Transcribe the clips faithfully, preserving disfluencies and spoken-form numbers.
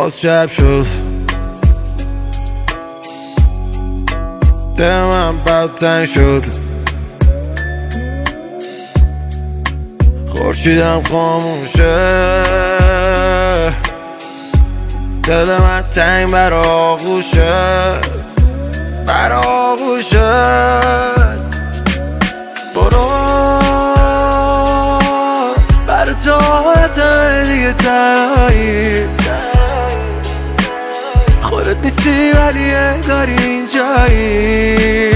باز شب شد، دل من بدتن شد، خورشیدم خاموشه، دل من تنگ بر آغوشه، بر آغوشه. برو بر طاعتم دیگه تنهایی، خودت نیستی ولی انگار اینجایی،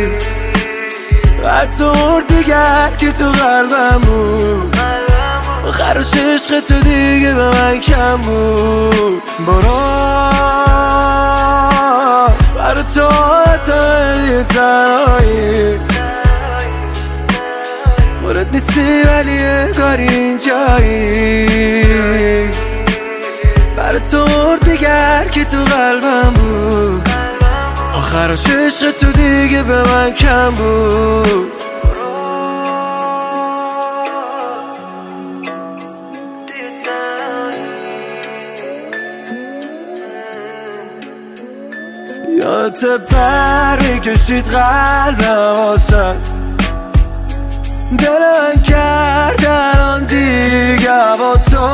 حتی دیگر که تو قلبم بود، آخرش عشق تو دیگه به من کم بود. برو بر طاعتم دیگه تنهایی، خودت نیستی ولی انگار اینجایی، بر تو دیگر که تو قلبم بود، آخرش عشق تو دیگه به من کم بود. یادت پر میکشید قلبم واسه، دل من کرد الان دیگه با تو.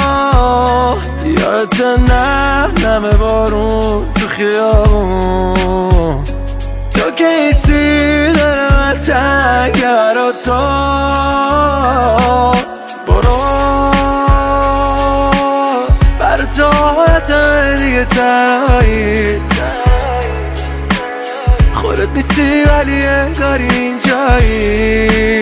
یادت نم نم بارون تو خیابون، تو که ایسی دل من تنگ برا تو. برو بر طاعتم دیگه تنهایی، خودت نیستی ولی انگار اینجایی،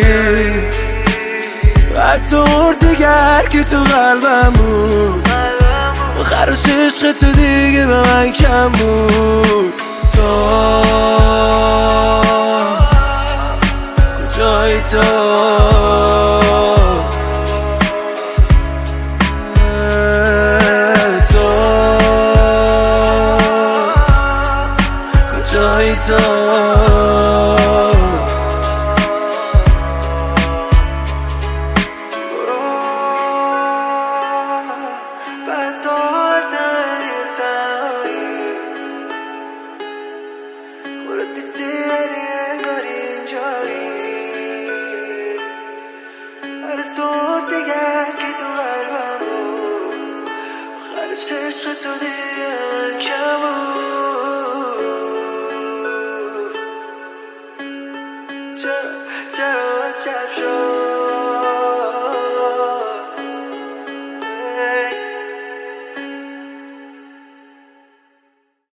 حتی دیگر که تو قلبم بود، آخرش عشق تو دیگه به من کم بود. تو کجایی تو؟ تو کجایی تو؟ خودت نیستی ولی انگار اینجایی، هر تو دیگر که تو قلبم بود، آخرش عشق تو دیگه کم بود. چرا چرا از شب شد